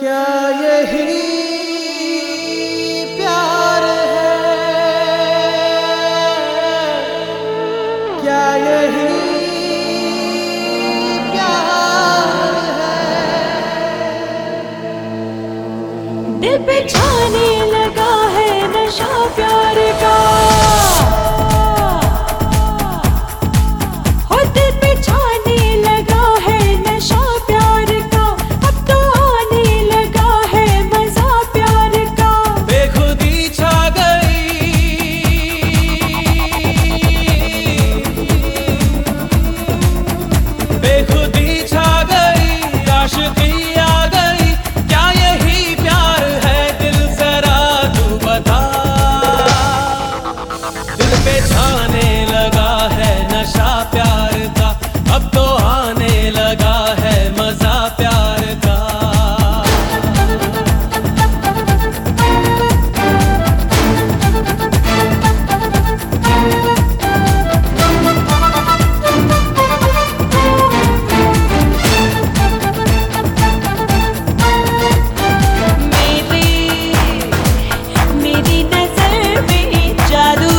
क्या यही प्यार है? क्या यही प्यार है? दिल पे छाने लगा है नशा प्यार का। हो दिल पे छाने लगा है नशा प्यार का। अब तो आने लगा है मजा प्यार का। बेखुदी छा गई, बेखुदी छा गई, आशिकी आ गई। क्या यही प्यार है? दिल जरा तू बता। दिल पे छाने लगा है नशा प्यार का। अब तो आने लगा है मजा प्यार का। मेरी नजर में जादू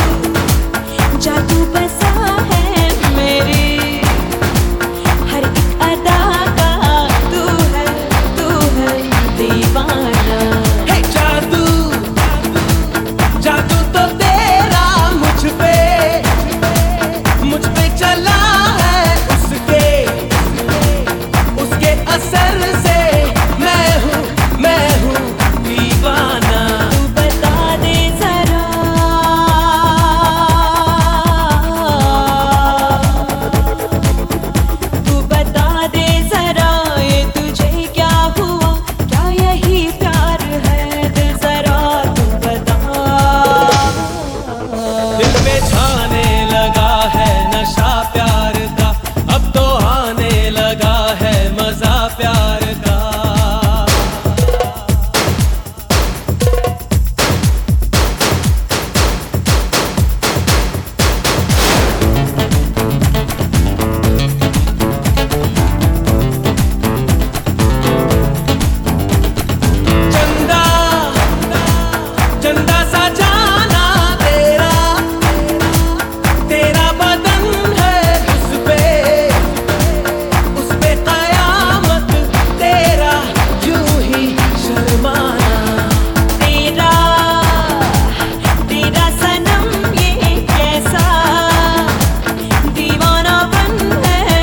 जादू बसा है। मेरी हर एक अदा का तू है दीवाना। हे जादू, जादू तो तेरा मुझ पे चला है। उसके असर से मैं हूँ दीवाना। तू बता दे जरा, तू बता दे जरा, ये तुझे क्या हुआ? क्या यही प्यार है? दिल जरा तू बता। दिल पे छाने लगा है नशा प्यार का। अब तो आने लगा है मजा प्यार का। चंदा चंदा सा जाना तेरा बदन है। उस पे कयामत तेरा यूं ही शर्माना। तेरा सनम ये कैसा दीवानापन है?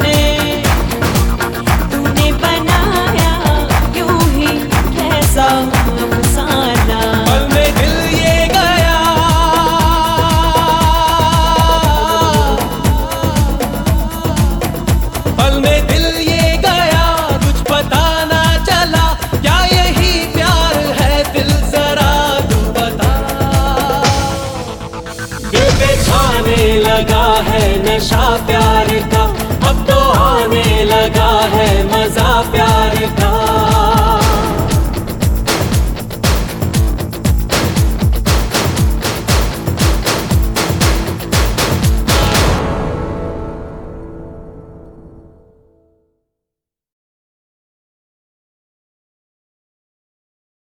तूने बनाया यूं ही कैसा अफसाना। पल में दिल ये गया, पल में दिल ये गया, कुछ पता ना चला। क्या यही प्यार है? दिल जरा तू बता। दिल पे छाने लगा है नशा प्यार का। अब तो आने लगा है मजा प्यार का।